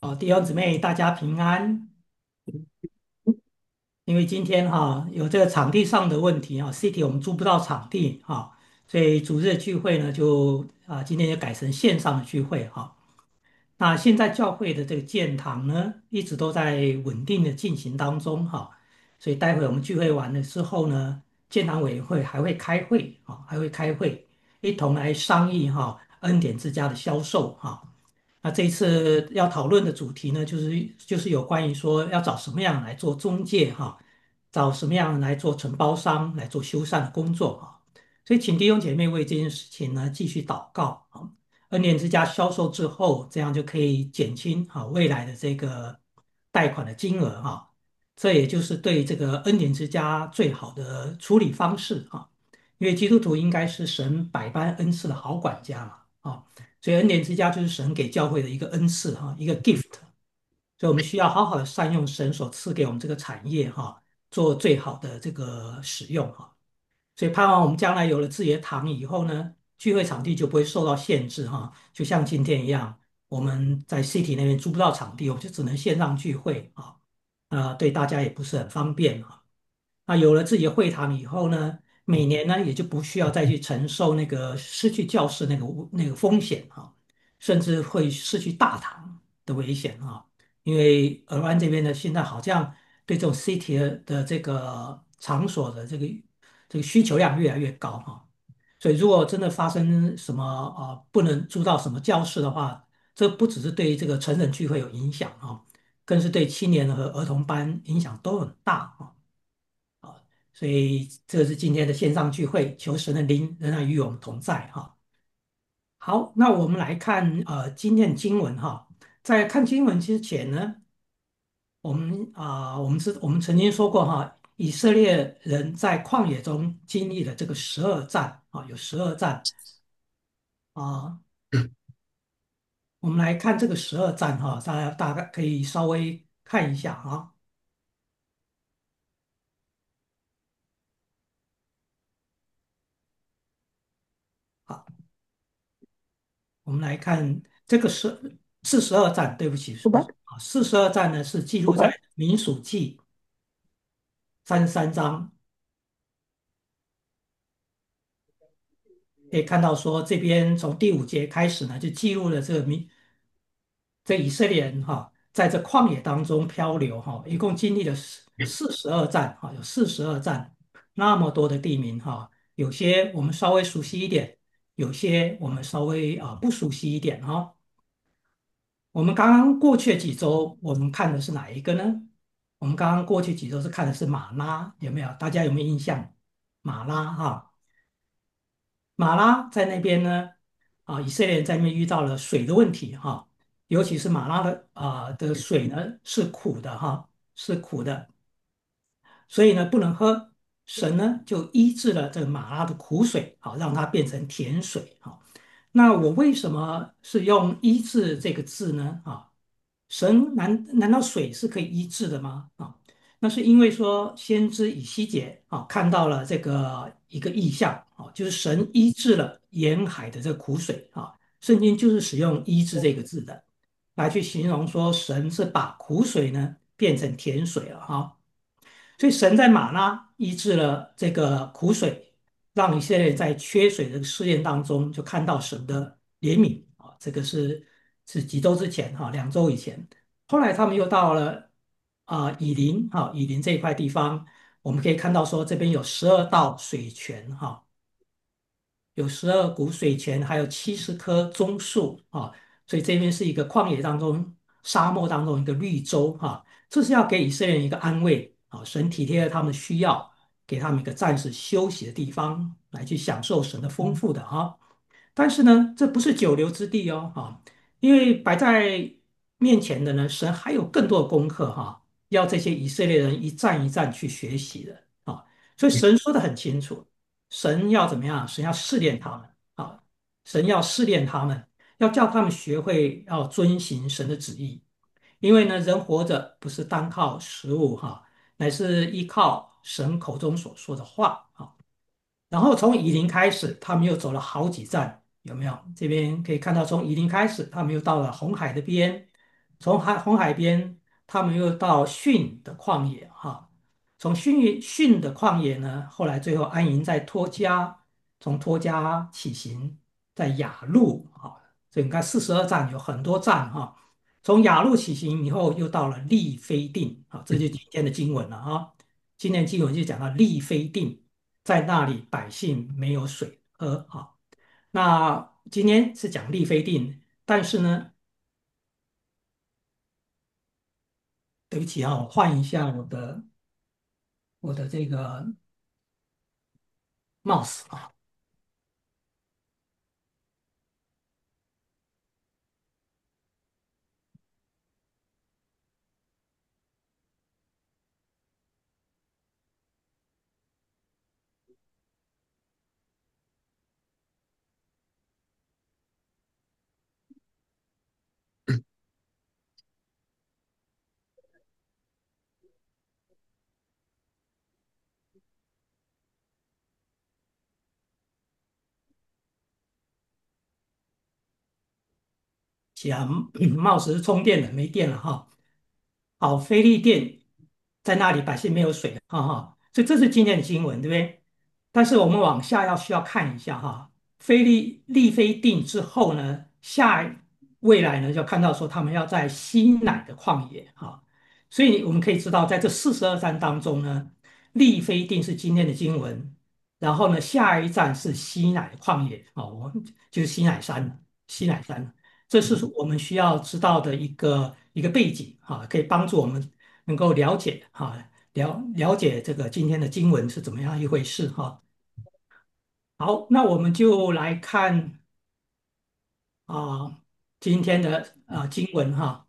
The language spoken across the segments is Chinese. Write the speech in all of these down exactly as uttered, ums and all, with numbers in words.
好，弟兄姊妹，大家平安。因为今天哈有这个场地上的问题啊，City 我们租不到场地哈，所以主日聚会呢就啊今天就改成线上的聚会哈。那现在教会的这个建堂呢，一直都在稳定的进行当中哈，所以待会我们聚会完了之后呢，建堂委员会还会开会啊，还会开会，一同来商议哈恩典之家的销售哈。那这一次要讨论的主题呢，就是就是有关于说要找什么样来做中介哈，找什么样来做承包商来做修缮的工作哈。所以请弟兄姐妹为这件事情呢继续祷告啊。恩典之家销售之后，这样就可以减轻啊未来的这个贷款的金额哈。这也就是对这个恩典之家最好的处理方式啊。因为基督徒应该是神百般恩赐的好管家嘛啊。所以恩典之家就是神给教会的一个恩赐哈，一个 gift。所以我们需要好好的善用神所赐给我们这个产业哈，做最好的这个使用哈。所以盼望我们将来有了自己的堂以后呢，聚会场地就不会受到限制哈。就像今天一样，我们在 City 那边租不到场地，我们就只能线上聚会啊，啊，对大家也不是很方便啊。那有了自己的会堂以后呢，每年呢也就不需要再去承受那个失去教室那个那个风险哈，甚至会失去大堂的危险哈。因为尔湾这边呢，现在好像对这种 city 的的这个场所的这个这个需求量越来越高哈。所以如果真的发生什么呃不能租到什么教室的话，这不只是对这个成人聚会有影响哈，更是对青年和儿童班影响都很大哈。所以这是今天的线上聚会，求神的灵仍然与我们同在哈。好，那我们来看呃今天的经文哈。在看经文之前呢，我们啊、我们是我们曾经说过哈，以色列人在旷野中经历了这个十二战啊，有十二战啊。我们来看这个十二战哈，大家大概可以稍微看一下啊。好，我们来看这个是四十二战，对不起，不是啊，四十二战呢是记录在民数记三十三章，可以看到说这边从第五节开始呢，就记录了这个民这以色列人哈，在这旷野当中漂流哈，一共经历了四四十二战哈，有四十二战，那么多的地名哈，有些我们稍微熟悉一点，有些我们稍微啊不熟悉一点哈。我们刚刚过去的几周，我们看的是哪一个呢？我们刚刚过去几周是看的是马拉，有没有？大家有没有印象？马拉哈，马拉在那边呢，啊，以色列人在那边遇到了水的问题哈，尤其是马拉的啊的水呢是苦的哈，是苦的，所以呢不能喝。神呢就医治了这个马拉的苦水，好让它变成甜水哈。那我为什么是用医治这个字呢？啊，神难难道水是可以医治的吗？啊，那是因为说先知以西结啊看到了这个一个异象啊，就是神医治了沿海的这个苦水啊，圣经就是使用医治这个字的，来去形容说神是把苦水呢变成甜水了哈。所以神在马拉医治了这个苦水，让以色列人在缺水的试验当中就看到神的怜悯啊。这个是是几周之前哈，两周以前。后来他们又到了啊、以林哈，以林这一块地方，我们可以看到说这边有十二道水泉哈，有十二股水泉，还有七十棵棕树啊，所以这边是一个旷野当中、沙漠当中一个绿洲哈，这是要给以色列人一个安慰啊，神体贴了他们的需要，给他们一个暂时休息的地方，来去享受神的丰富的哈。但是呢，这不是久留之地哦，哈，因为摆在面前的呢，神还有更多的功课哈，要这些以色列人一站一站去学习的啊，所以神说的很清楚。神要怎么样？神要试炼他们啊！神要试炼他们，要叫他们学会要遵行神的旨意。因为呢，人活着不是单靠食物哈，乃是依靠神口中所说的话啊。然后从以林开始，他们又走了好几站，有没有？这边可以看到，从以林开始，他们又到了红海的边， 从海红海边，他们又到逊的旷野哈，从逊逊的旷野呢，后来最后安营在托家，从托家起行，在雅路啊，这应该四十二站有很多站哈。从雅路起行以后，又到了利非定啊，这就今天的经文了啊。今天经文就讲到利非定，在那里百姓没有水喝啊。那今天是讲利非定，但是呢，对不起啊，我换一下我的我的这个 mouse 啊。想冒时是充电的，没电了哈。好，菲利店在那里，百姓没有水，哈哈。所以这是今天的经文，对不对？但是我们往下要需要看一下哈，菲利利非定之后呢，下未来呢就看到说他们要在西乃的旷野哈，所以我们可以知道，在这四十二章当中呢，利非定是今天的经文，然后呢，下一站是西乃的旷野哦，我们就是西乃山了，西乃山。这是我们需要知道的一个一个背景哈，可以帮助我们能够了解哈，了了解这个今天的经文是怎么样一回事哈。好，那我们就来看啊今天的啊经文哈，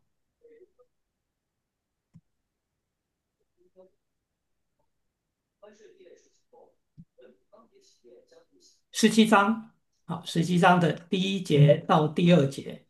十七章，好，十七章的第一节到第二节。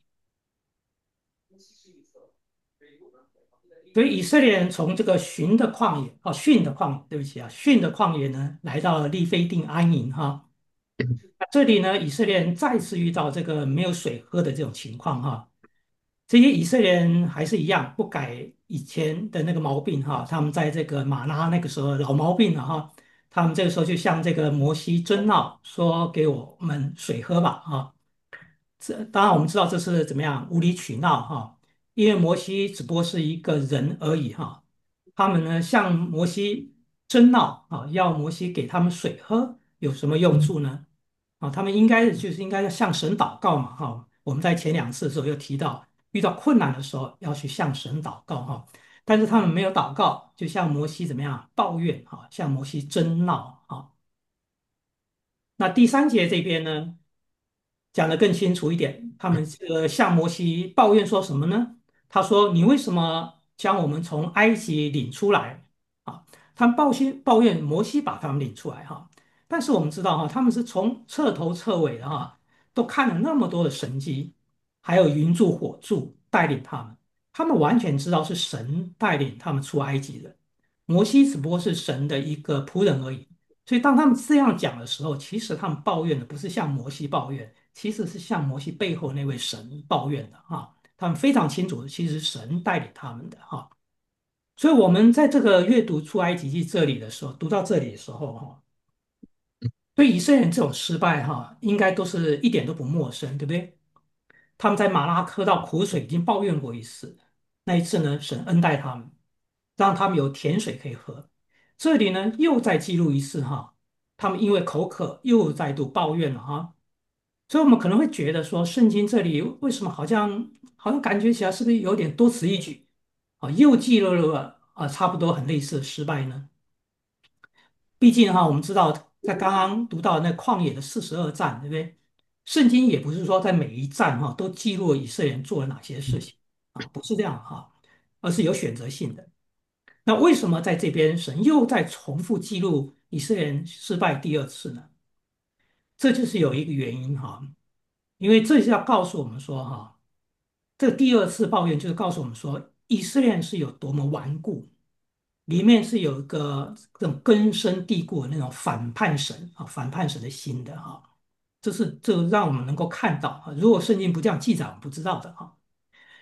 所以以色列人从这个寻的旷野，哦，逊的旷野，对不起啊，逊的旷野呢，来到了利非定安营哈。这里呢，以色列人再次遇到这个没有水喝的这种情况哈。这些以色列人还是一样不改以前的那个毛病哈，他们在这个马拉那个时候老毛病了哈，他们这个时候就向这个摩西争闹，说给我们水喝吧啊。这当然我们知道这是怎么样无理取闹哈，因为摩西只不过是一个人而已哈，他们呢向摩西争闹啊，要摩西给他们水喝，有什么用处呢？啊，他们应该就是应该要向神祷告嘛哈。我们在前两次的时候又提到，遇到困难的时候要去向神祷告哈，但是他们没有祷告，就向摩西怎么样抱怨哈，向摩西争闹啊。那第三节这边呢？讲得更清楚一点，他们这个向摩西抱怨说什么呢？他说：“你为什么将我们从埃及领出来？”啊，他们抱歉抱怨摩西把他们领出来哈。但是我们知道哈，他们是从彻头彻尾的哈，都看了那么多的神迹，还有云柱火柱带领他们，他们完全知道是神带领他们出埃及的。摩西只不过是神的一个仆人而已。所以当他们这样讲的时候，其实他们抱怨的不是向摩西抱怨，其实是向摩西背后那位神抱怨的啊。他们非常清楚，其实是神带领他们的哈。所以，我们在这个阅读出埃及记这里的时候，读到这里的时候哈，对以色列人这种失败哈，应该都是一点都不陌生，对不对？他们在马拉喝到苦水已经抱怨过一次，那一次呢，神恩待他们，让他们有甜水可以喝。这里呢，又再记录一次哈，他们因为口渴又再度抱怨了哈。所以我们可能会觉得说，圣经这里为什么好像好像感觉起来是不是有点多此一举啊？又记录了啊，差不多很类似的失败呢？毕竟哈，我们知道在刚刚读到那旷野的四十二战，对不对？圣经也不是说在每一战哈都记录了以色列人做了哪些事情啊，不是这样哈，而是有选择性的。那为什么在这边神又在重复记录以色列人失败第二次呢？这就是有一个原因哈，因为这是要告诉我们说哈，这第二次抱怨就是告诉我们说，以色列人是有多么顽固，里面是有一个这种根深蒂固的那种反叛神啊，反叛神的心的哈。这是这让我们能够看到啊，如果圣经不这样记载，我们不知道的哈。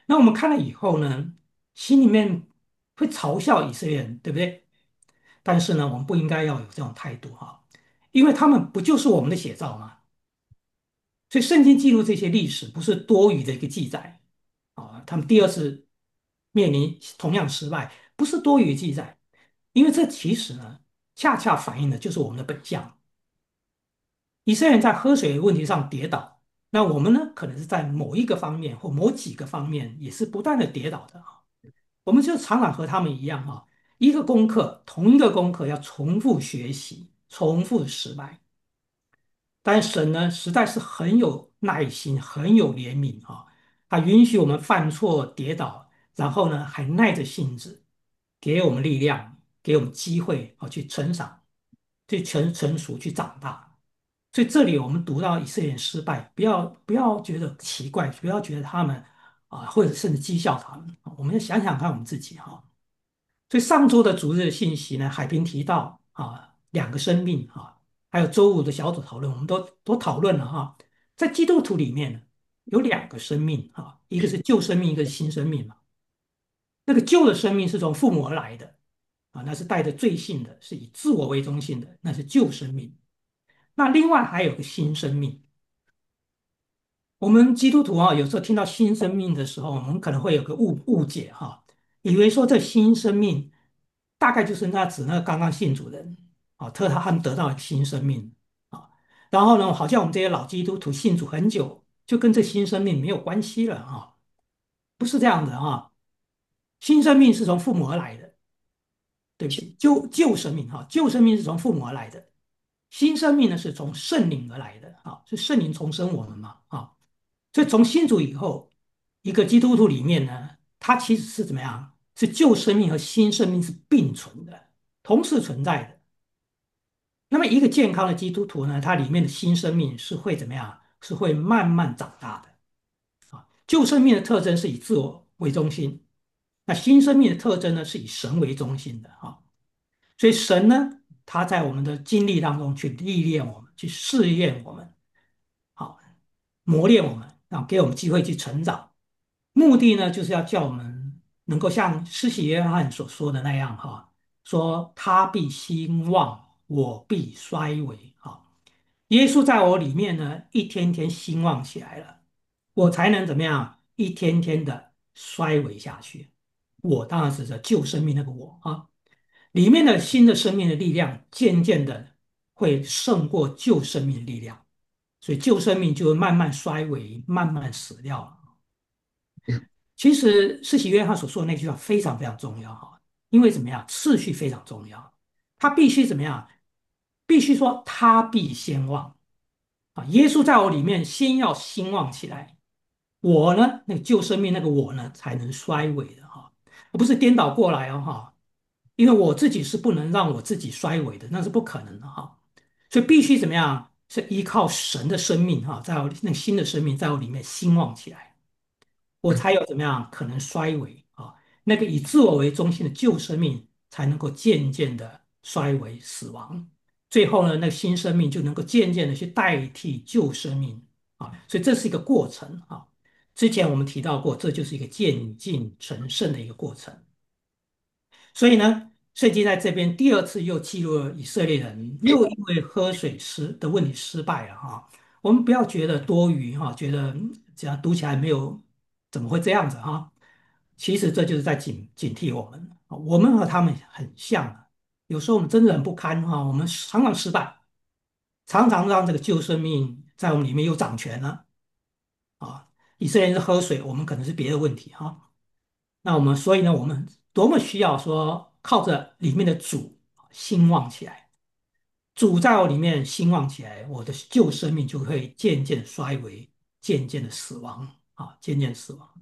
那我们看了以后呢，心里面会嘲笑以色列人，对不对？但是呢，我们不应该要有这种态度哈，因为他们不就是我们的写照吗？所以圣经记录这些历史不是多余的一个记载啊。他们第二次面临同样失败，不是多余记载，因为这其实呢，恰恰反映的就是我们的本相。以色列人在喝水的问题上跌倒，那我们呢，可能是在某一个方面或某几个方面也是不断的跌倒的啊。我们就常常和他们一样哈，一个功课，同一个功课要重复学习，重复失败。但神呢，实在是很有耐心，很有怜悯啊，他允许我们犯错、跌倒，然后呢，还耐着性子，给我们力量，给我们机会啊，去成长，去成成熟，去长大。所以这里我们读到以色列人失败，不要不要觉得奇怪，不要觉得他们啊，或者甚至讥笑他们。我们要想想看我们自己哈。所以上周的主日信息呢，海平提到啊，两个生命啊，还有周五的小组讨论，我们都都讨论了哈。在基督徒里面呢，有两个生命啊，一个是旧生命，一个是新生命嘛。那个旧的生命是从父母而来的啊，那是带着罪性的，是以自我为中心的，那是旧生命。那另外还有个新生命。我们基督徒啊，有时候听到新生命的时候，我们可能会有个误误解哈，以为说这新生命大概就是那指那个刚刚信主的人啊，特他们得到新生命啊，然后呢，好像我们这些老基督徒信主很久，就跟这新生命没有关系了啊，不是这样的啊，新生命是从父母而来的，对不起，旧旧生命哈，旧生命是从父母而来的，新生命呢是从圣灵而来的啊，是圣灵重生我们嘛啊。所以从新主以后，一个基督徒里面呢，它其实是怎么样？是旧生命和新生命是并存的，同时存在的。那么一个健康的基督徒呢，它里面的新生命是会怎么样？是会慢慢长大的啊。旧生命的特征是以自我为中心，那新生命的特征呢是以神为中心的啊。所以神呢，他在我们的经历当中去历练我们，去试验我们，好，磨练我们，然后给我们机会去成长。目的呢，就是要叫我们能够像施洗约翰所说的那样，哈，说他必兴旺，我必衰微，哈。耶稣在我里面呢，一天天兴旺起来了，我才能怎么样，一天天的衰微下去。我当然是这旧生命那个我啊，里面的新的生命的力量，渐渐的会胜过旧生命的力量，所以旧生命就会慢慢衰微，慢慢死掉了。其实施洗约翰所说的那句话非常非常重要哈，因为怎么样，次序非常重要，他必须怎么样，必须说他必先旺啊，耶稣在我里面先要兴旺起来，我呢，那个旧生命那个我呢，才能衰微的哈，而不是颠倒过来哦哈，因为我自己是不能让我自己衰微的，那是不可能的哈，所以必须怎么样，是依靠神的生命哈，在我那个新的生命在我里面兴旺起来。我才有怎么样可能衰微啊？那个以自我为中心的旧生命才能够渐渐的衰微死亡，最后呢，那个新生命就能够渐渐的去代替旧生命啊，所以这是一个过程啊。之前我们提到过，这就是一个渐进成圣的一个过程。所以呢，圣经在这边第二次又记录了以色列人又因为喝水失的问题失败了哈。我们不要觉得多余哈，觉得嗯这样读起来没有怎么会这样子哈。其实这就是在警警惕我们，我们和他们很像啊。有时候我们真的很不堪哈，我们常常失败，常常让这个旧生命在我们里面又掌权了啊。以色列人是喝水，我们可能是别的问题哈。那我们所以呢，我们多么需要说靠着里面的主兴旺起来，主在我里面兴旺起来，我的旧生命就会渐渐衰微，渐渐的死亡啊，渐渐死亡。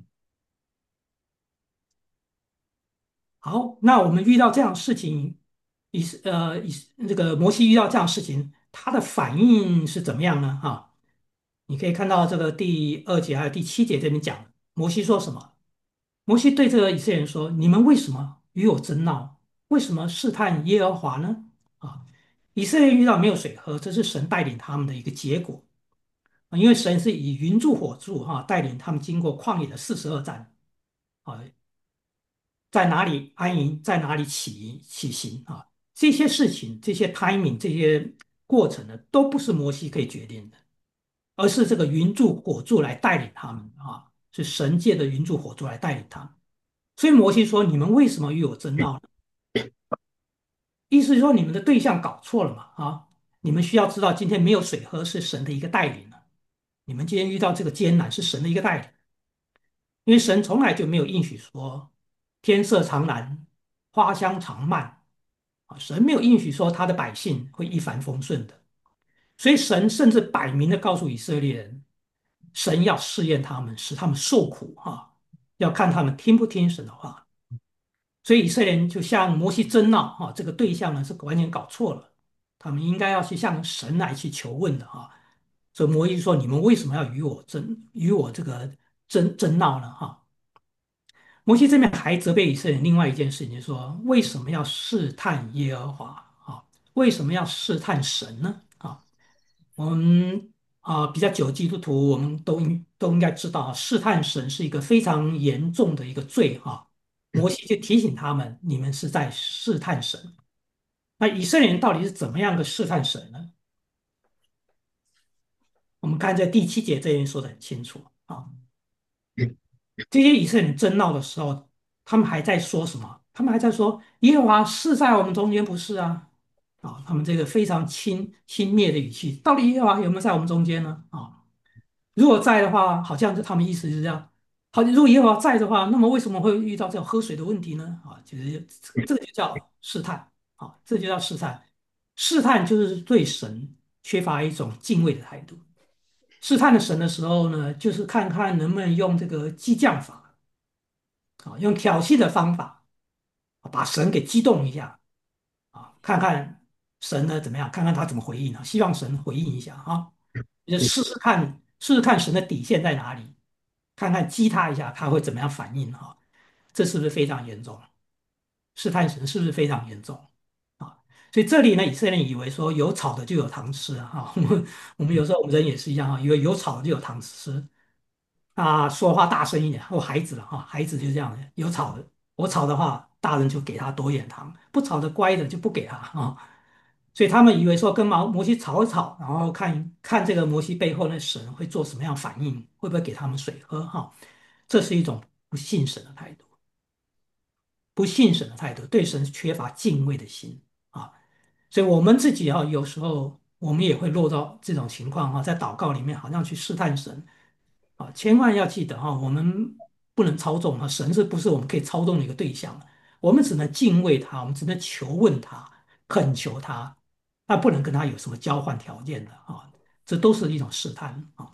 好，那我们遇到这样的事情，以呃以这个摩西遇到这样的事情，他的反应是怎么样呢？哈，你可以看到这个第二节还有第七节这边讲，摩西说什么？摩西对这个以色列人说：“你们为什么与我争闹？为什么试探耶和华呢？”啊，以色列人遇到没有水喝，这是神带领他们的一个结果啊，因为神是以云柱火柱哈带领他们经过旷野的四十二战。 在哪里安营，在哪里起起行啊？这些事情、这些 timing、这些过程呢，都不是摩西可以决定的，而是这个云柱火柱来带领他们啊，是神界的云柱火柱来带领他们。所以摩西说：“你们为什么与我争闹呢？”意思是说你们的对象搞错了嘛？啊，你们需要知道，今天没有水喝是神的一个带领了。你们今天遇到这个艰难是神的一个带领，因为神从来就没有应许说天色常蓝，花香常漫啊，神没有应许说他的百姓会一帆风顺的。所以神甚至摆明的告诉以色列人，神要试验他们，使他们受苦哈，要看他们听不听神的话。所以以色列人就向摩西争闹哈，这个对象呢是完全搞错了，他们应该要去向神来去求问的哈。所以摩西说：“你们为什么要与我争，与我这个争争闹呢？”哈，摩西这边还责备以色列人另外一件事情，就是说为什么要试探耶和华啊？为什么要试探神呢？啊？我们啊、比较久的基督徒，我们都应都应该知道啊，试探神是一个非常严重的一个罪哈。摩西就提醒他们，你们是在试探神。那以色列人到底是怎么样的试探神呢？我们看在第七节这边说的很清楚啊。这些以色列人争闹的时候，他们还在说什么？他们还在说耶和华是在我们中间，不是啊？啊，他们这个非常轻轻蔑的语气，到底耶和华有没有在我们中间呢？啊？如果在的话，好像是他们意思是这样。好，如果耶和华在的话，那么为什么会遇到这种喝水的问题呢？啊，其实这个就叫试探啊，这就叫试探。试探就是对神缺乏一种敬畏的态度。试探的神的时候呢，就是看看能不能用这个激将法啊，用挑衅的方法啊把神给激动一下啊，看看神呢怎么样，看看他怎么回应啊，希望神回应一下啊，就试试看，试试看神的底线在哪里。看看激他一下，他会怎么样反应哈？这是不是非常严重？试探神是不是非常严重啊？所以这里呢，以色列人以为说有草的就有糖吃啊，哈我们我们有时候我们人也是一样哈，以为有草的就有糖吃啊，说话大声一点，或孩子了哈，孩子就这样的，有草的，我吵的话，大人就给他多一点糖，不吵的乖的就不给他啊。所以他们以为说跟毛摩西吵一吵，然后看看这个摩西背后的神会做什么样反应，会不会给他们水喝哈？这是一种不信神的态度，不信神的态度，对神缺乏敬畏的心啊。所以我们自己哈，有时候我们也会落到这种情况哈，在祷告里面好像去试探神啊，千万要记得哈，我们不能操纵啊，神是不是我们可以操纵的一个对象？我们只能敬畏他，我们只能求问他，恳求他，那不能跟他有什么交换条件的啊，这都是一种试探啊。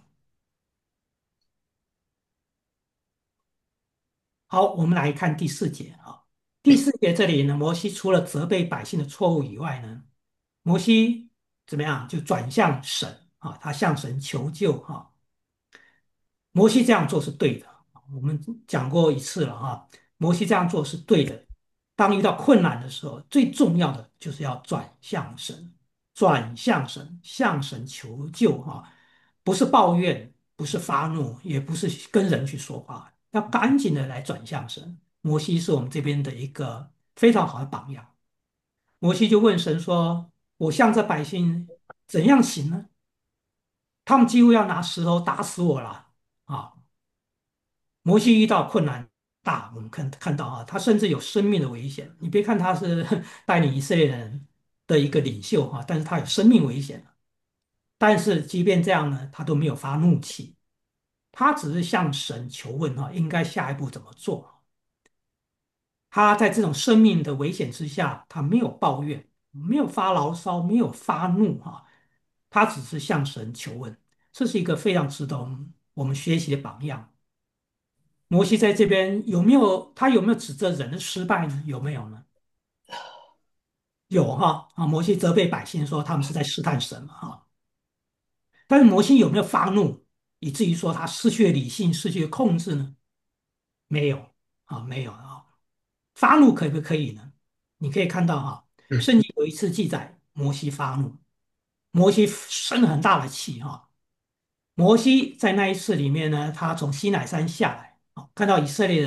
好，我们来看第四节啊。第四节这里呢，摩西除了责备百姓的错误以外呢，摩西怎么样？就转向神啊，他向神求救哈。摩西这样做是对的，我们讲过一次了哈。摩西这样做是对的。当遇到困难的时候，最重要的就是要转向神，转向神，向神求救哈，不是抱怨，不是发怒，也不是跟人去说话，要赶紧的来转向神。摩西是我们这边的一个非常好的榜样。摩西就问神说：“我向这百姓怎样行呢？他们几乎要拿石头打死我了啊！”摩西遇到困难大，我们看看到啊，他甚至有生命的危险。你别看他是带领以色列人的一个领袖哈，但是他有生命危险。但是即便这样呢，他都没有发怒气，他只是向神求问哈，应该下一步怎么做。他在这种生命的危险之下，他没有抱怨，没有发牢骚，没有发怒哈，他只是向神求问。这是一个非常值得我们我们学习的榜样。摩西在这边有没有他有没有指责人的失败呢？有没有呢？有哈啊，摩西责备百姓说他们是在试探神嘛哈，但是摩西有没有发怒，以至于说他失去了理性，失去了控制呢？没有啊，没有啊。发怒可不可以呢？你可以看到哈，圣经有一次记载摩西发怒，摩西生了很大的气哈。摩西在那一次里面呢，他从西乃山下来啊，看到以色列人。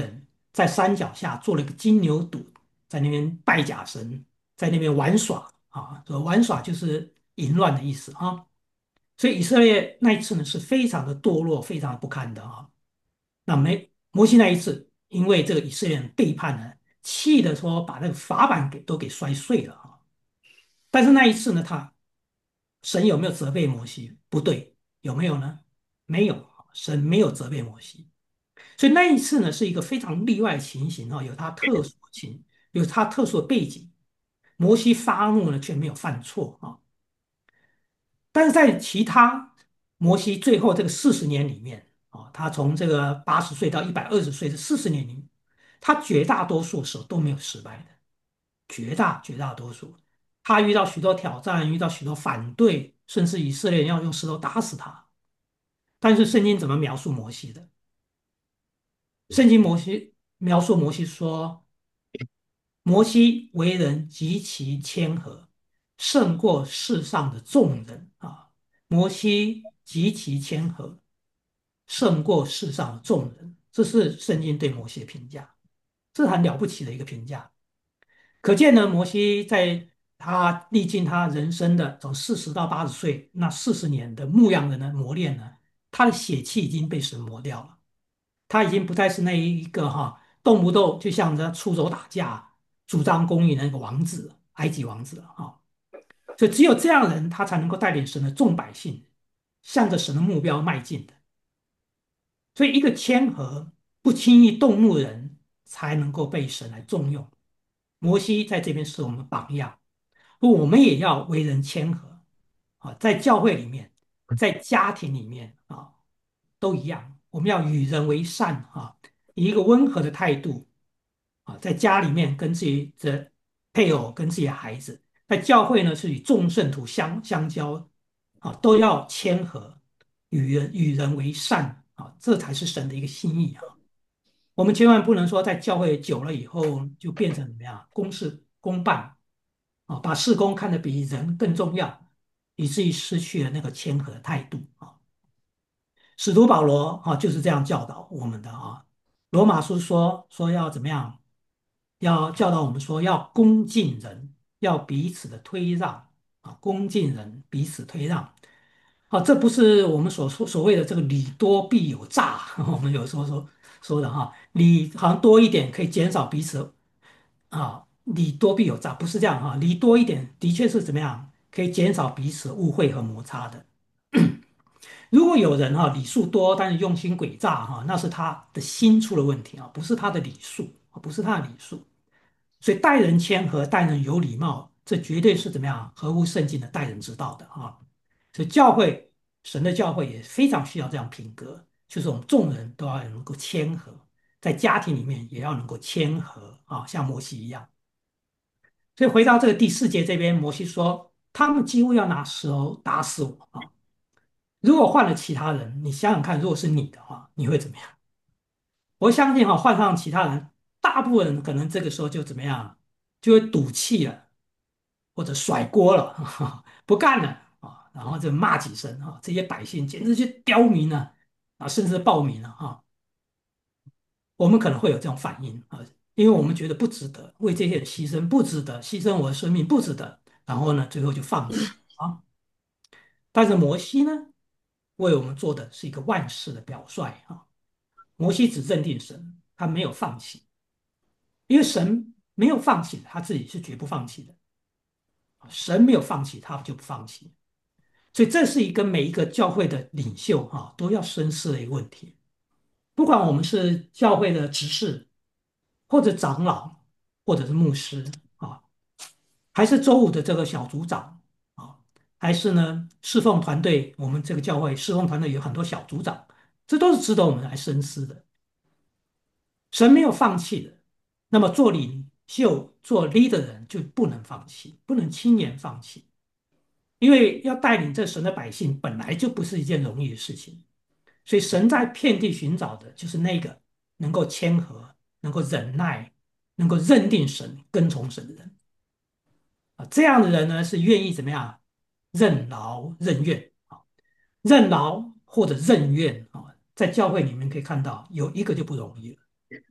在山脚下做了一个金牛犊，在那边拜假神，在那边玩耍啊，说玩耍就是淫乱的意思啊。所以以色列那一次呢是非常的堕落，非常不堪的啊。那没摩西那一次，因为这个以色列人背叛呢，气的说把那个法版给都给摔碎了啊。但是那一次呢，他神有没有责备摩西？不对，有没有呢？没有，神没有责备摩西。所以那一次呢，是一个非常例外的情形啊，有它特殊的情，有它特殊的背景。摩西发怒呢，却没有犯错啊。但是在其他摩西最后这个四十年里面啊，他从这个八十岁到一百二十岁这四十年里，他绝大多数时候都没有失败的，绝大绝大多数，他遇到许多挑战，遇到许多反对，甚至以色列人要用石头打死他。但是圣经怎么描述摩西的？圣经摩西描述摩西说，摩西为人极其谦和，胜过世上的众人啊。摩西极其谦和，胜过世上的众人，这是圣经对摩西的评价，这是很了不起的一个评价。可见呢，摩西在他历经他人生的从四十到八十岁那四十年的牧羊人的磨练呢，他的血气已经被神磨掉了。他已经不再是那一个哈，动不动就像着出走打架、主张公义的那个王子，埃及王子了哈。所以只有这样的人，他才能够带领神的众百姓向着神的目标迈进的。所以，一个谦和、不轻易动怒的人，才能够被神来重用。摩西在这边是我们榜样，我们也要为人谦和啊，在教会里面，在家庭里面啊，都一样。我们要与人为善啊，以一个温和的态度啊，在家里面跟自己的配偶、跟自己的孩子，在教会呢是与众圣徒相相交啊，都要谦和，与人与人为善啊，这才是神的一个心意啊。我们千万不能说在教会久了以后就变成怎么样，公事公办啊，把事工看得比人更重要，以至于失去了那个谦和的态度啊。使徒保罗啊就是这样教导我们的啊。罗马书说说要怎么样，要教导我们说要恭敬人，要彼此的推让啊，恭敬人，彼此推让。啊，这不是我们所说所谓的这个礼多必有诈，我们有时候说说的哈，礼好像多一点可以减少彼此啊，礼多必有诈，不是这样哈，礼多一点的确是怎么样，可以减少彼此误会和摩擦的。如果有人哈礼数多，但是用心诡诈哈，那是他的心出了问题啊，不是他的礼数啊，不是他的礼数。所以待人谦和，待人有礼貌，这绝对是怎么样合乎圣经的待人之道的啊。所以教会，神的教会也非常需要这样品格，就是我们众人都要能够谦和，在家庭里面也要能够谦和啊，像摩西一样。所以回到这个第四节这边，摩西说，他们几乎要拿石头打死我啊。如果换了其他人，你想想看，如果是你的话，你会怎么样？我相信哈，换上其他人，大部分人可能这个时候就怎么样，就会赌气了，或者甩锅了，不干了啊，然后就骂几声啊，这些百姓简直就刁民了啊，甚至暴民了啊。我们可能会有这种反应啊，因为我们觉得不值得为这些人牺牲，不值得牺牲我的生命，不值得，然后呢，最后就放弃啊。但是摩西呢，为我们做的是一个万世的表率啊。摩西只认定神，他没有放弃，因为神没有放弃，他自己是绝不放弃的。神没有放弃，他就不放弃。所以这是一个每一个教会的领袖哈、都要深思的一个问题。不管我们是教会的执事，或者长老，或者是牧师啊，还是周五的这个小组长啊，还是呢侍奉团队，我们这个教会侍奉团队有很多小组长，这都是值得我们来深思的。神没有放弃的，那么做领袖、做 leader 的人就不能放弃，不能轻言放弃，因为要带领这神的百姓本来就不是一件容易的事情。所以神在遍地寻找的就是那个能够谦和、能够忍耐、能够认定神、跟从神的人啊。这样的人呢，是愿意怎么样任劳任怨啊？任劳或者任怨啊，在教会里面可以看到有一个就不容易了。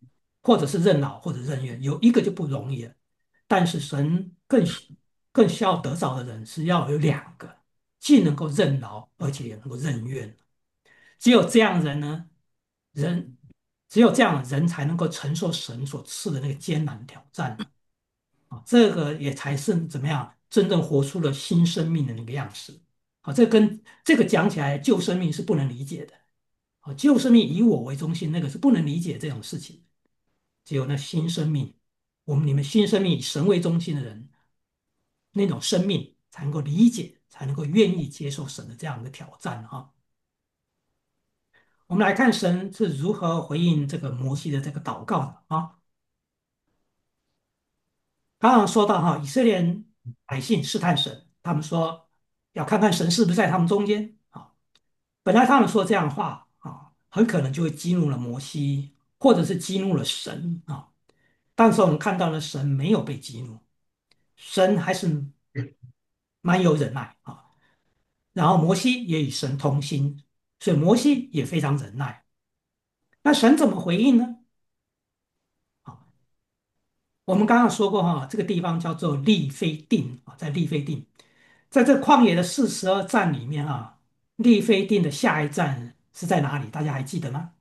或者是任劳或者任怨，有一个就不容易了。但是神更更需要得着的人是要有两个，既能够任劳，而且也能够任怨。只有这样人呢，人只有这样人才能够承受神所赐的那个艰难挑战啊，这个也才是怎么样真正活出了新生命的那个样式。好，这跟这个讲起来，旧生命是不能理解的。好，旧生命以我为中心，那个是不能理解这种事情。只有那新生命，我们你们新生命以神为中心的人，那种生命才能够理解，才能够愿意接受神的这样的挑战哈。我们来看神是如何回应这个摩西的这个祷告的啊。刚刚说到哈，以色列百姓试探神，他们说要看看神是不是在他们中间啊。本来他们说这样的话啊，很可能就会激怒了摩西，或者是激怒了神啊。但是我们看到了神没有被激怒，神还是蛮有忍耐啊。然后摩西也与神同心，所以摩西也非常忍耐。那神怎么回应呢？啊，我们刚刚说过哈，这个地方叫做利非定啊，在利非定，在这旷野的四十二站里面啊，利非定的下一站是在哪里？大家还记得吗？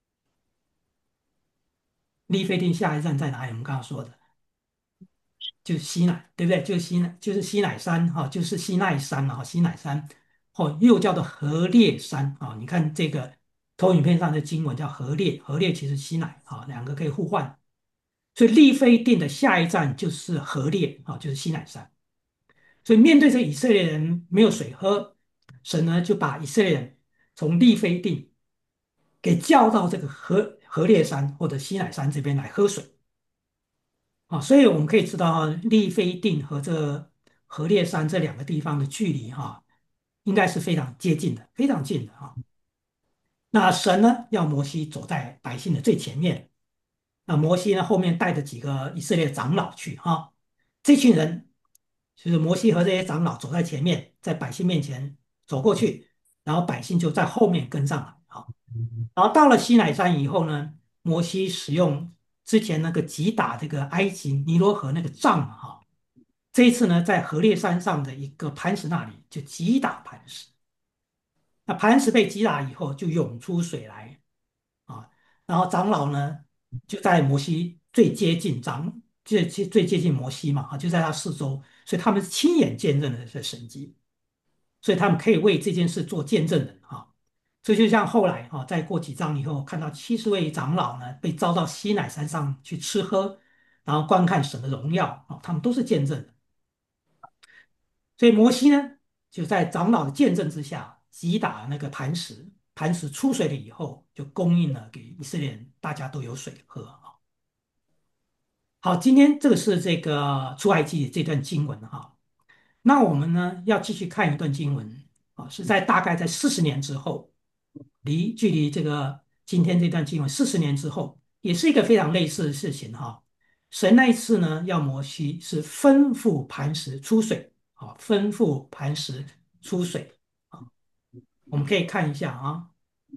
利非定下一站在哪里？我们刚刚说的。就是西乃，对不对？就是西乃，就是西乃山哈、就是西奈山啊，西乃山，哦，又叫做河烈山啊。你看这个投影片上的经文叫河烈，河烈其实西乃啊，两个可以互换。所以利非定的下一站就是河烈啊，就是西乃山。所以面对这以色列人没有水喝，神呢就把以色列人从利非定给叫到这个河河烈山或者西乃山这边来喝水。啊，所以我们可以知道哈，利非定和这个河烈山这两个地方的距离哈，应该是非常接近的，非常近的啊。那神呢，要摩西走在百姓的最前面，那摩西呢后面带着几个以色列长老去哈，这群人就是摩西和这些长老走在前面，在百姓面前走过去，然后百姓就在后面跟上来啊。然后到了西乃山以后呢，摩西使用之前那个击打这个埃及尼罗河那个杖哈，这一次呢，在河烈山上的一个磐石那里就击打磐石，那磐石被击打以后就涌出水来啊，然后长老呢就在摩西最接近长最最最接近摩西嘛啊，就在他四周，所以他们是亲眼见证了这神迹。所以他们可以为这件事做见证人啊。这就像后来啊，再过几章以后，看到七十位长老呢被招到西乃山上去吃喝，然后观看神的荣耀啊，他们都是见证人。所以摩西呢，就在长老的见证之下，击打那个磐石，磐石出水了以后，就供应了给以色列人，大家都有水喝啊。好，今天这个是这个出埃及这段经文哈。那我们呢要继续看一段经文啊，是在大概在四十年之后，离距离这个今天这段经文四十年之后，也是一个非常类似的事情哈。神那一次呢，要摩西是吩咐磐石出水啊，吩咐磐石出水啊。我们可以看一下啊，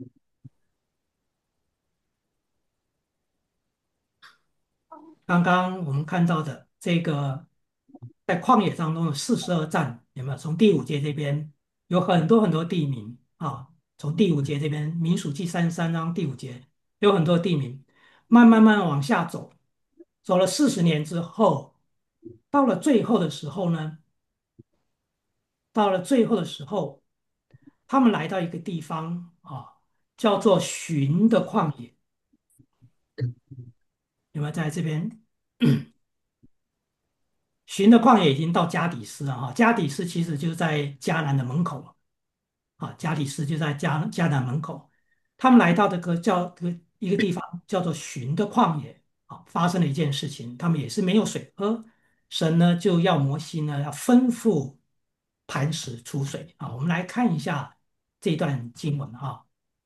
刚刚我们看到的这个在旷野当中的四十二站，有没有？从第五节这边有很多很多地名啊，从第五节这边民数记三十三章第五节有很多地名，慢慢慢慢往下走，走了四十年之后，到了最后的时候呢，到了最后的时候，他们来到一个地方啊，叫做寻的旷野，有没有在这边？寻的旷野已经到加底斯了哈，加底斯其实就在迦南的门口了啊，加底斯就在迦迦南门口。他们来到这个叫个一个地方叫做寻的旷野啊，发生了一件事情，他们也是没有水喝，神呢就要摩西呢要吩咐磐石出水啊。我们来看一下这段经文哈。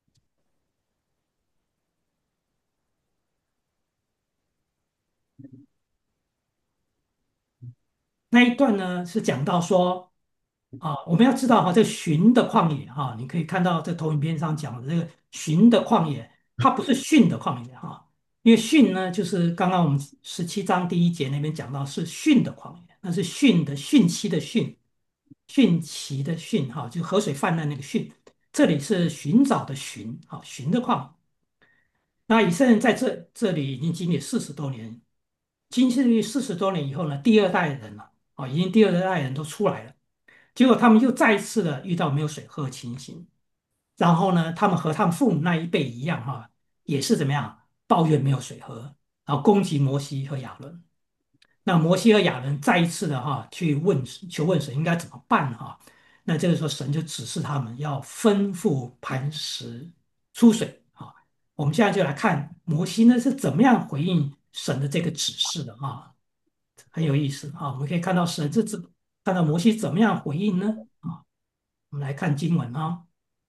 那一段呢是讲到说啊，我们要知道哈，这寻的旷野哈，你可以看到这投影片上讲的这个寻的旷野，它不是训的旷野哈， 因为训呢，就是刚刚我们十七章第一节那边讲到是训的旷野，那是训的汛期的汛，汛期的汛哈，就河水泛滥那个汛。这里是寻找的寻，啊，寻的旷野。那以色列人在这这里已经经历四十多年，经历四十多年以后呢，第二代人了，啊，已经第二代人都出来了，结果他们又再一次的遇到没有水喝的情形。然后呢，他们和他们父母那一辈一样哈，也是怎么样抱怨没有水喝，然后攻击摩西和亚伦。那摩西和亚伦再一次的哈去问求问神应该怎么办哈。那这个时候神就指示他们要吩咐磐石出水啊。我们现在就来看摩西呢是怎么样回应神的这个指示的啊，很有意思啊。我们可以看到神这怎看到摩西怎么样回应呢啊？我们来看经文啊。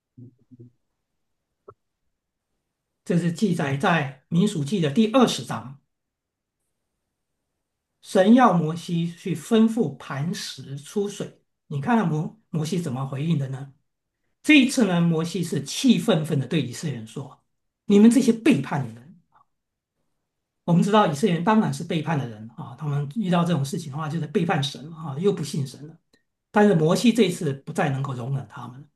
这是记载在民数记的第二十章，神要摩西去吩咐磐石出水。你看到摩摩西怎么回应的呢？这一次呢，摩西是气愤愤的对以色列人说：“你们这些背叛的人！”我们知道以色列人当然是背叛的人啊，他们遇到这种事情的话，就是背叛神啊，又不信神了。但是摩西这一次不再能够容忍他们。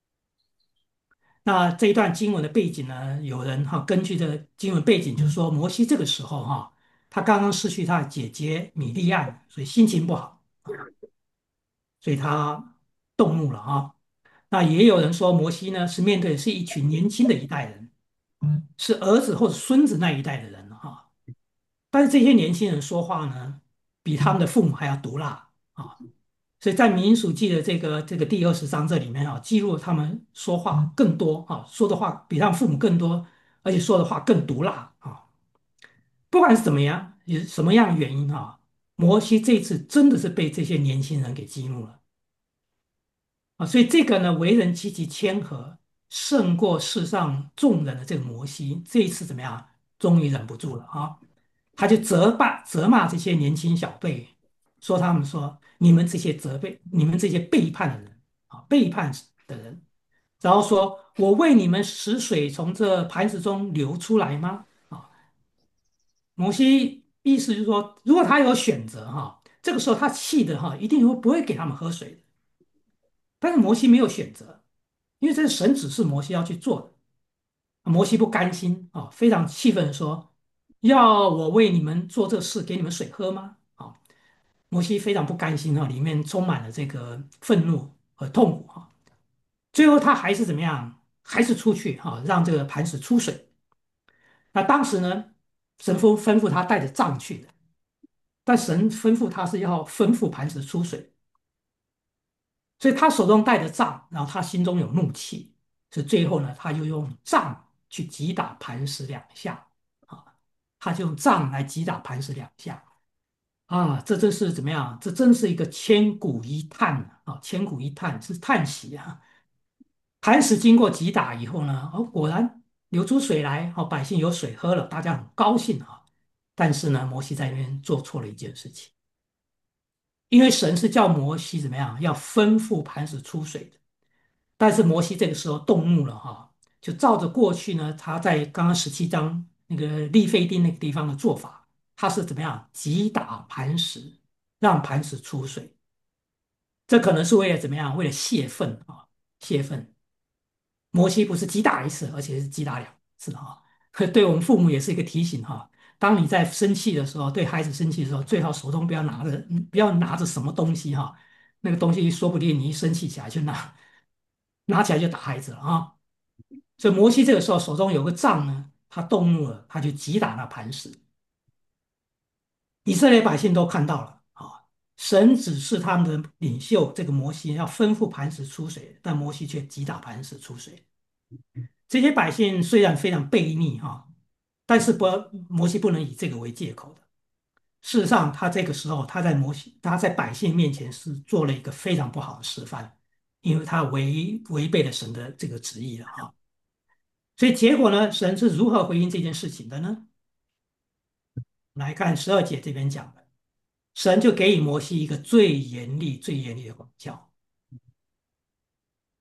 那这一段经文的背景呢，有人哈根据这个经文背景，就是说摩西这个时候哈，他刚刚失去他的姐姐米利暗，所以心情不好，所以他动怒了哈。那也有人说摩西呢是面对的是一群年轻的一代人，是儿子或者孙子那一代的人哈。但是这些年轻人说话呢，比他们的父母还要毒辣啊。所以在民数记的这个这个第二十章这里面啊，记录他们说话更多啊，说的话比他们父母更多，而且说的话更毒辣啊。不管是怎么样，也什么样的原因啊，摩西这次真的是被这些年轻人给激怒了。啊，所以这个呢，为人积极谦和，胜过世上众人的这个摩西，这一次怎么样？终于忍不住了啊！他就责骂责骂这些年轻小辈，说他们说你们这些责备，你们这些背叛的人啊，背叛的人，然后说我为你们使水从这磐石中流出来吗？啊，摩西意思就是说，如果他有选择哈，这个时候他气的哈，一定会不会给他们喝水的，但是摩西没有选择。因为这是神指示摩西要去做的，摩西不甘心啊，非常气愤地说：“要我为你们做这事，给你们水喝吗？”啊，摩西非常不甘心啊，里面充满了这个愤怒和痛苦哈。最后他还是怎么样？还是出去哈，让这个磐石出水。那当时呢，神父吩咐他带着杖去的，但神吩咐他是要吩咐磐石出水。所以他手中带着杖，然后他心中有怒气，所以最后呢，他就用杖去击打磐石两下，啊，他就用杖来击打磐石两下，啊，这真是怎么样？这真是一个千古一叹啊！千古一叹是叹息啊！磐石经过击打以后呢，哦，果然流出水来，哦，百姓有水喝了，大家很高兴啊。但是呢，摩西在那边做错了一件事情，因为神是叫摩西怎么样，要吩咐磐石出水的。但是摩西这个时候动怒了哈，就照着过去呢，他在刚刚十七章那个利非定那个地方的做法，他是怎么样击打磐石，让磐石出水。这可能是为了怎么样？为了泄愤啊，泄愤。摩西不是击打一次，而且是击打两次哈。对我们父母也是一个提醒哈。当你在生气的时候，对孩子生气的时候，最好手中不要拿着，不要拿着什么东西哈。那个东西说不定你一生气起来就拿拿起来就打孩子了啊。所以摩西这个时候手中有个杖呢，他动怒了，他就击打那磐石。以色列百姓都看到了啊，神指示他们的领袖这个摩西要吩咐磐石出水，但摩西却击打磐石出水。这些百姓虽然非常悖逆哈，但是不，摩西不能以这个为借口的。事实上，他这个时候他在摩西他在百姓面前是做了一个非常不好的示范，因为他违违背了神的这个旨意了哈。所以结果呢，神是如何回应这件事情的呢？来看十二节这边讲的，神就给予摩西一个最严厉、最严厉的管教。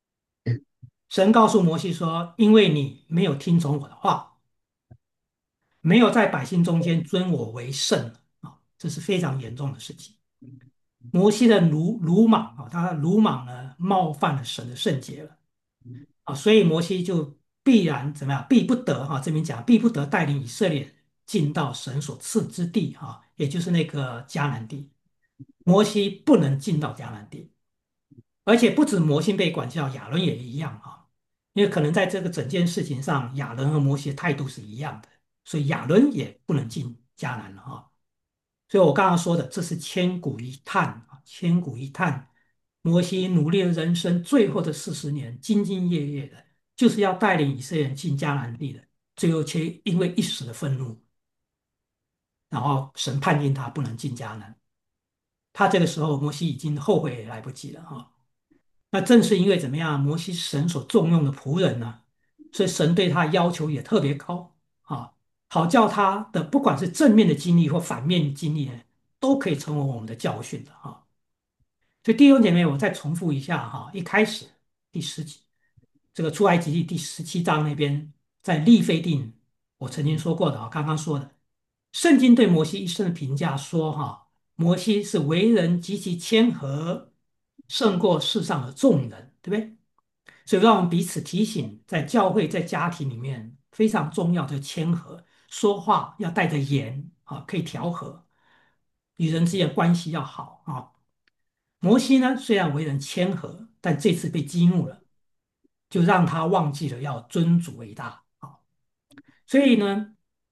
神告诉摩西说：“因为你没有听从我的话， 没有在百姓中间尊我为圣啊，这是非常严重的事情。摩西的鲁鲁莽啊，他鲁莽呢冒犯了神的圣洁了啊，所以摩西就必然怎么样，必不得哈、这边讲必不得带领以色列进到神所赐之地哈、也就是那个迦南地。摩西不能进到迦南地，而且不止摩西被管教，亚伦也一样啊，因为可能在这个整件事情上，亚伦和摩西的态度是一样的，所以亚伦也不能进迦南了哈。所以我刚刚说的，这是千古一叹啊，千古一叹。摩西努力了人生最后的四十年，兢兢业业的，就是要带领以色列人进迦南地的，最后却因为一时的愤怒，然后神判定他不能进迦南。他这个时候，摩西已经后悔也来不及了哈。那正是因为怎么样，摩西是神所重用的仆人呢，所以神对他要求也特别高啊，好叫他的不管是正面的经历或反面的经历呢，都可以成为我们的教训的哈。所以弟兄姐妹，我再重复一下哈，一开始第十集这个出埃及记第十七章那边，在利非定，我曾经说过的啊，刚刚说的，圣经对摩西一生的评价说哈，摩西是为人极其谦和，胜过世上的众人，对不对？所以让我们彼此提醒，在教会、在家庭里面非常重要的谦和，说话要带着盐啊，可以调和，与人之间的关系要好啊。摩西呢，虽然为人谦和，但这次被激怒了，就让他忘记了要尊主为大啊。所以呢，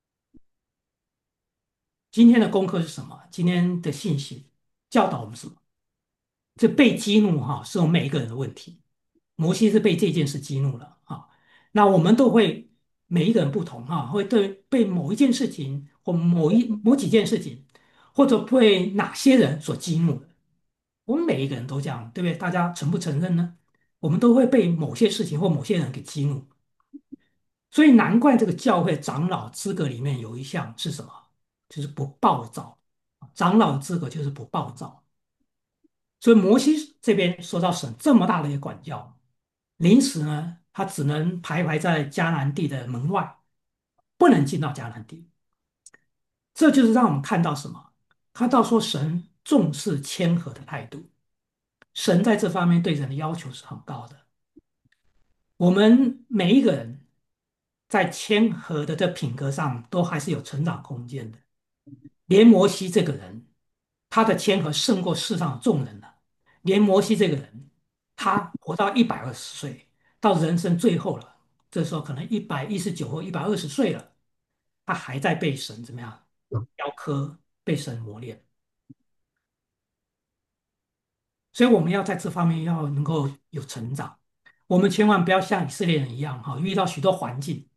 今天的功课是什么？今天的信息教导我们什么？这被激怒哈，是我们每一个人的问题。摩西是被这件事激怒了啊，那我们都会每一个人不同哈，会对被某一件事情或某一某几件事情，或者被哪些人所激怒的。我们每一个人都这样，对不对？大家承不承认呢？我们都会被某些事情或某些人给激怒，所以难怪这个教会长老资格里面有一项是什么？就是不暴躁。长老的资格就是不暴躁。所以摩西这边受到神这么大的一个管教，临时呢，他只能徘徊在迦南地的门外，不能进到迦南地。这就是让我们看到什么？看到说神重视谦和的态度，神在这方面对人的要求是很高的。我们每一个人在谦和的这品格上都还是有成长空间的。连摩西这个人，他的谦和胜过世上的众人了。连摩西这个人，他活到一百二十岁，到人生最后了，这时候可能一百一十九或一百二十岁了，他还在被神怎么样雕刻，被神磨练。所以我们要在这方面要能够有成长。我们千万不要像以色列人一样，哈，遇到许多环境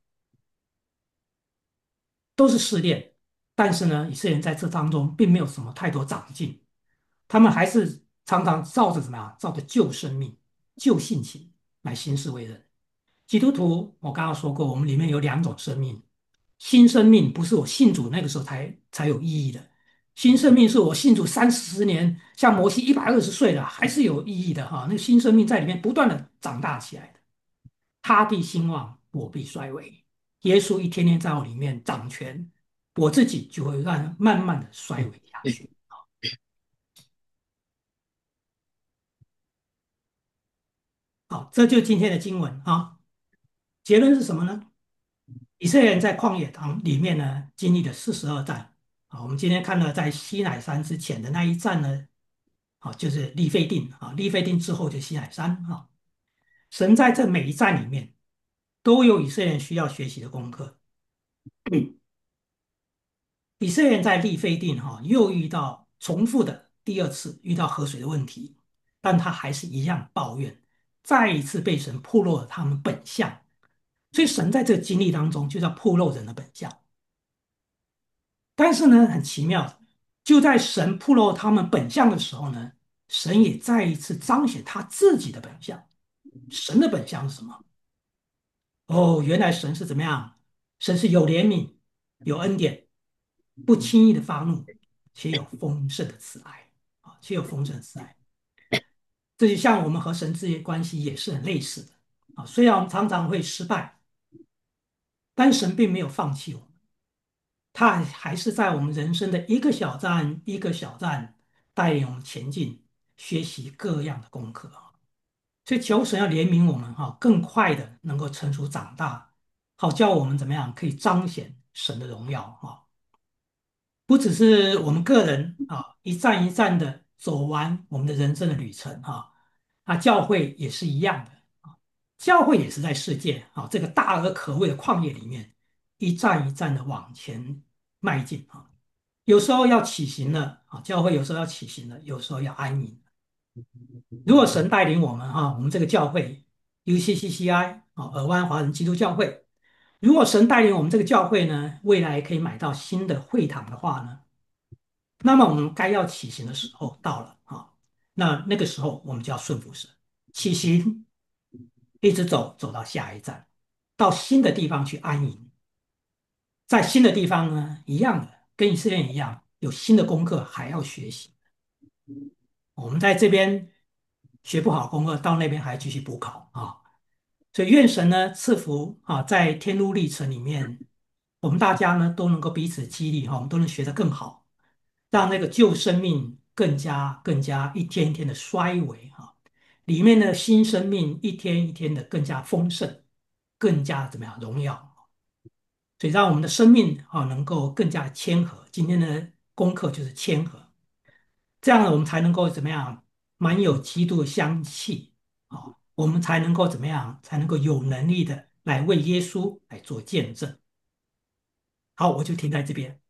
都是试炼，但是呢，以色列人在这当中并没有什么太多长进。他们还是常常照着怎么样，照着旧生命、旧性情来行事为人。基督徒，我刚刚说过，我们里面有两种生命，新生命不是我信主那个时候才才有意义的，新生命是我信主三十年，像摩西一百二十岁了，还是有意义的哈。那个新生命在里面不断的长大起来的，他必兴旺，我必衰微。耶稣一天天在我里面掌权，我自己就会让慢慢的衰微下去。好，这就今天的经文啊。结论是什么呢？以色列人在旷野当里面呢，经历了四十二战。啊，我们今天看了在西乃山之前的那一战呢，啊，就是利非定啊，利非定之后就西乃山啊。神在这每一战里面都有以色列人需要学习的功课。以色列人在利非定哈、又遇到重复的第二次遇到河水的问题，但他还是一样抱怨，再一次被神破露了他们本相。所以神在这个经历当中就叫破露人的本相。但是呢，很奇妙的，就在神破露他们本相的时候呢，神也再一次彰显他自己的本相。神的本相是什么？哦，原来神是怎么样？神是有怜悯、有恩典，不轻易的发怒，且有丰盛的慈爱啊，且有丰盛的慈爱。这就像我们和神之间的关系也是很类似的啊。虽然我们常常会失败，但神并没有放弃我们。 他还是在我们人生的一个小站一个小站带领我们前进，学习各样的功课啊。所以求神要怜悯我们哈，更快的能够成熟长大，好叫我们怎么样可以彰显神的荣耀哈。不只是我们个人啊，一站一站的走完我们的人生的旅程哈，啊，教会也是一样的啊，教会也是在世界啊这个大而可畏的旷野里面，一站一站的往前迈进啊。有时候要起行了啊，教会有时候要起行了，有时候要安营。如果神带领我们哈，我们这个教会 U C C C I 啊，尔湾华人基督教会，如果神带领我们这个教会呢，未来可以买到新的会堂的话呢，那么我们该要起行的时候到了啊，那那个时候我们就要顺服神，起行，一直走走到下一站，到新的地方去安营。在新的地方呢，一样的，跟以色列一样，有新的功课还要学习。我们在这边学不好功课，到那边还继续补考啊。所以愿神呢赐福啊，在天路历程里面，我们大家呢都能够彼此激励哈，我们都能学得更好，让那个旧生命更加更加一天一天的衰微哈，里面的新生命一天一天的更加丰盛，更加怎么样荣耀。所以让我们的生命啊能够更加谦和。今天的功课就是谦和，这样呢我们才能够怎么样，满有基督的香气啊，我们才能够怎么样，才能够有能力的来为耶稣来做见证。好，我就停在这边。